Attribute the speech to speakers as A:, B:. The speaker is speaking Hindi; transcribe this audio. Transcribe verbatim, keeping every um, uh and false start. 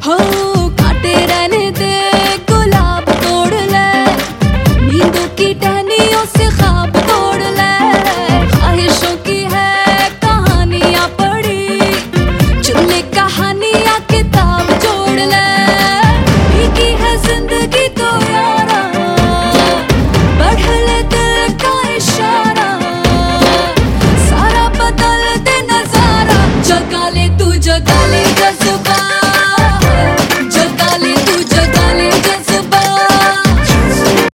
A: हो काटे रहने दे गुलाब तोड़ ले, नींदों की टहनियों से ख्वाब तोड़ ले। ख्वाहिशों की है कहानियां पढ़ी, चुन ले कहानियां किताब जोड़ ले। भीगी है जिंदगी